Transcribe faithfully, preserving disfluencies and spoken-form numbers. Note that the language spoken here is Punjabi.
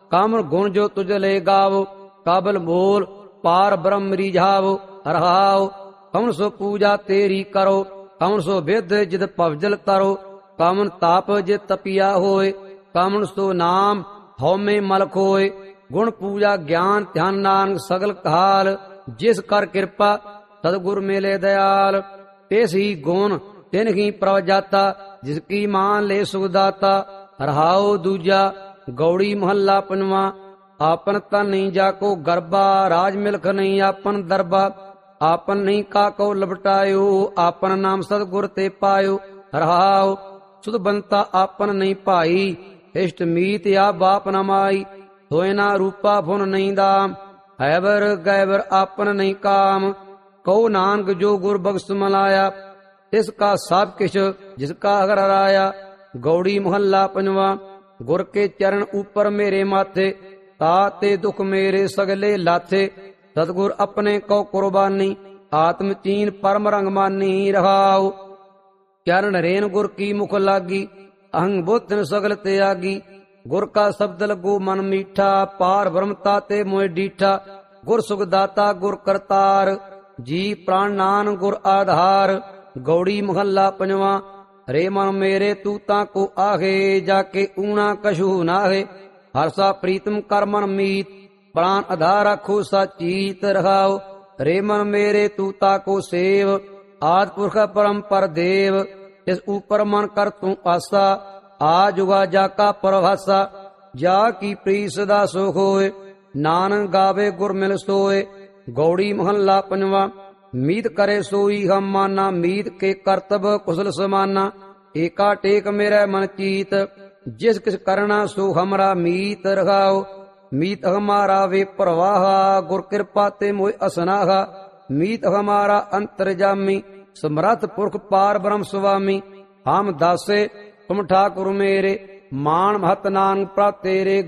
ਕਾਮਨ ਗੁਣ ਜੋ ਤੁਝ ਲੈ ਗਾਵੋ। ਕਾਬਲ ਬੋਲ ਪਾਰ ਬ੍ਰਹਮ ਰਿਝਾਵੋ। ਰਹਾਉ ਕਮਨ ਸੋ ਪੂਜਾ ਤੇਰੀ ਕਰੋ। ਕਮਨ ਸੋ ਵਿਦ ਜਿਦ ਭਵਜਲ ਤਰੋ। ਕਮਨ ਤਾਪ ਜੇ ਤਪਿਆ ਹੋਏ। ਕਮਨ ਸੋ ਨਾਮ ਹਉਮੈ ਮਲ ਖੋਏ। ਗੁਣ ਪੂਜਾ ਗਿਆਨ ਧਿਆਨ ਨਾਨਕ ਸਗਲ ਕਾਲ। ਜਿਸ ਕਰ ਕਿਰਪਾ ਸਤਿਗੁਰ ਮਿਲੇ ਦਿਆਲ। ਤਿਸ ਹੀ ਗੁਣ ਤਿਨ ਹੀ ਪ੍ਰਭ ਜਾਤਾ। ਜਿਸ ਕੀ ਮਾਨ ਲੈ ਸੁਖ ਦਾਤਾ। ਰਹਾਉ ਦੂਜਾ ਗੌੜੀ ਮਹੱਲਾ ਪੰਜਵਾਂ। ਆਪਨ ਤਨ ਨਹੀਂ ਜਾਕੋ ਗਰਬਾ। ਰਾਜ ਮਿਲਖ ਨਹੀਂ ਆਪਨ ਦਰਬਾ। ਆਪਨ ਨਹੀਂ ਕਾਕੋ ਲਪਟਾਇਓ। ਆਪਨ ਨਾਮ ਸਤਿਗੁਰ ਤੇ ਪਾਇਓ। ਰਹਾਉ ਸੁਧ ਬੰਤਾ ਆਪਨ ਨਹੀਂ ਭਾਈ। ਇਸ਼ਟ ਮੀਤ ਆ ਬਾਪ ਨ ਮਾਈ। ਹੋਏ ਨਾ ਰੂਪਾ ਫੁਨ ਨਹੀਂ ਦਾਮ। ਹੈਬਰ ਗੈਬਰ ਆਪਨ ਨਹੀਂ ਕਾਮ। ਕਹੋ ਨਾਨਕ ਜੋ ਗੁਰ ਬਖਸ਼ ਮਲਾਇਆ। ਤਿਸ ਕਾ ਸਭ ਕਿਛ ਜਿਸ ਕਾ ਅਗਰ ਰਾਇਆ। ਗੌੜੀ ਮਹੱਲਾ ਪੰਜਵਾਂ। ਗੁਰ ਕੇ ਚਰਨ ਉਪਰ ਮੇਰੇ ਮਾਥੇ। ਤਾ ਤੇ ਦੁਖ ਮੇਰੇ ਸਗਲੇ ਲਾਥੇ। ਸਤਿਗੁਰ ਆਪਣੇ ਕਉ ਕੁਰਬਾਨੀ। ਆਤਮ ਚੀਨ ਪਰਮ ਰੰਗ ਮਾਨੀ। ਰਹਾਉ ਚਰਨ ਰੇਨ ਗੁਰ ਕੀ ਮੁਖ ਲਾਗੀ। ਅਹੰਗ ਬੁੱਧਨ ਸਗਲ ਤਿਆਗੀ। ਗੁਰ ਕਾ ਸ਼ਬਦ ਲਗੋ ਮਨ ਮੀਠਾ। ਪਾਰ ਬ੍ਰਹਮਤਾ ਤੇ ਮੋਇ ਡੀਠਾ। ਗੁਰ ਸੁਖ ਦਾਤਾ ਗੁਰ ਕਰਤਾਰ। ਜੀ ਪ੍ਰਾਣ ਨਾਨ ਗੁਰ ਆਧਾਰ। ਗੌੜੀ ਮਹੱਲਾ ਪੰਜਵਾਂ। ਰੇ ਮਨ ਮੇਰੇ ਤੂੰ ਤਾਂ ਕੋ ਆਹੇ। ਜਾ ਕੇ ਊਣਾ ਕਛੂ ਨਾਹੇ। ਹਰਸਾ ਪ੍ਰੀਤਮ ਕਰ ਮਨ ਮੀਤ। ਪ੍ਰਾਨ ਆਧਾਰ ਆਖੋ ਸਾਚੀਤ। ਰਹਾਉ ਰੇ ਮਨ ਮੇਰੇ ਤੂੰ ਤਾ ਕੋ ਸੇਵ। ਆਦਿ ਪੁਰਖ ਪਰੰਪਰ ਦੇਵ। ਇਸ ਉਪਰ ਮਨ ਕਰ ਤੂੰ ਆਸਾ। ਆ ਜੁਗਾ ਜਾ ਕਾ ਪਰਵਾਸਾ। ਜਾ ਕੀ ਪ੍ਰੀ ਸਦਾ ਸੁਖ ਹੋਏ। ਨਾਨਕ ਗਾਵੇ ਗੁਰ ਮਿਲ ਸੋਏ। ਗੌੜੀ ਮਹੱਲਾ ਪੰਜਵਾਂ। ਮੀਤ ਕਰੇ ਸੋਈ ਹਮ ਮਾਨਾ। ਮੀਤ ਕੇ ਕਰਤਬ ਕੁਸਲ ਸਮਾਨਾ। ਏਕਾ ਟੇਕ ਮੇਰੇ ਮਨ ਚੀਤ। ਜਿਸ ਕਿਸ ਕਰਨਾ ਸੋ ਹਮਰਾ ਮੀਤ। ਰਹਾਉ ਮੀਤ ਹਮਾਰਾ ਵੇ ਪ੍ਰਵਾਹਾ। ਗੁਰ ਕਿਰਪਾ ਤੇ ਮੋਇ ਅਸਨਾਹਾ। ਮੀਤ ਹਮਾਰਾ ਅੰਤਰ ਜਾਮੀ। ਸਮਰੱਥ ਪੁਰਖ ਪਾਰ ਬ੍ਰਹਮ ਸੁਆਮੀ। ਹਮ ਦਾਸੇ ਤੁਮ ਠਾਕੁਰ ਮੇਰੇ। ਮਾਨ ਮਹਤ ਨਾਨਕ ਪ੍ਰਭ ਤੇਰੇ।